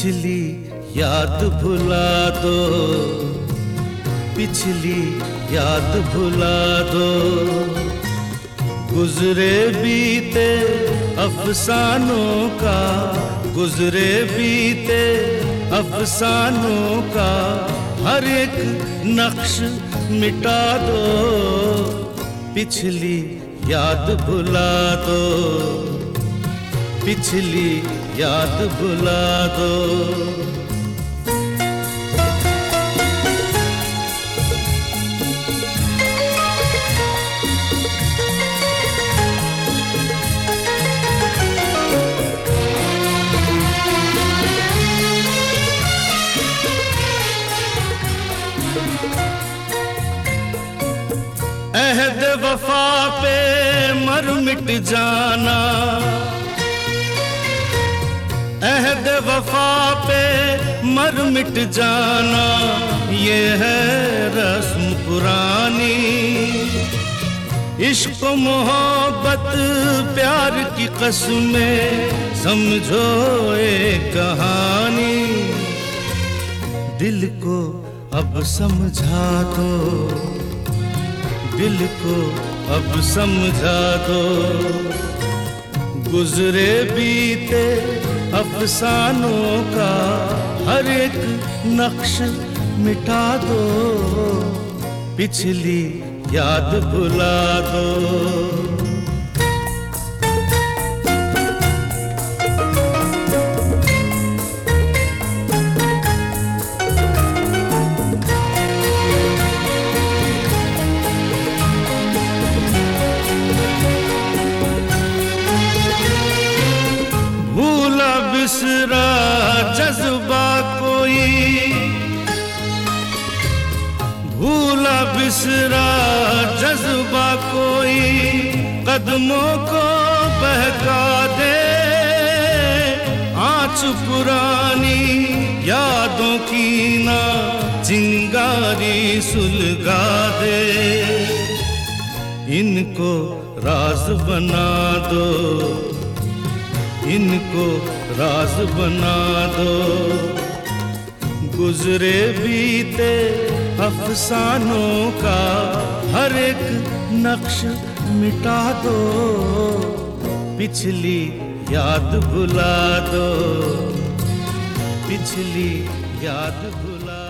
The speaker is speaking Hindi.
पिछली याद भुला दो, पिछली याद भुला दो। गुजरे बीते अफसानों का, गुजरे बीते अफसानों का हर एक नक्श मिटा दो। पिछली याद भुला दो, पिछली याद भुला दो। अहद वफा पे मर मिट जाना, अहद वफा पे मर मिट जाना, ये है रस्म पुरानी। इश्क मोहब्बत प्यार की कसमें समझो एक कहानी। दिल को अब समझा दो, दिल को अब समझा दो। गुजरे बीते अफसानों का हर एक नक्श मिटा दो। पिछली याद भुला दो। भूला बिसरा जज्बा कोई, भूला बिसरा जज्बा कोई कदमों को बहका दे। आँच पुरानी यादों की ना चिंगारी सुलगा दे। इनको राज बना दो, इनको राज बना दो। गुजरे बीते अफसानों का हर एक नक्श मिटा दो। पिछली याद भुला दो, पिछली याद भुला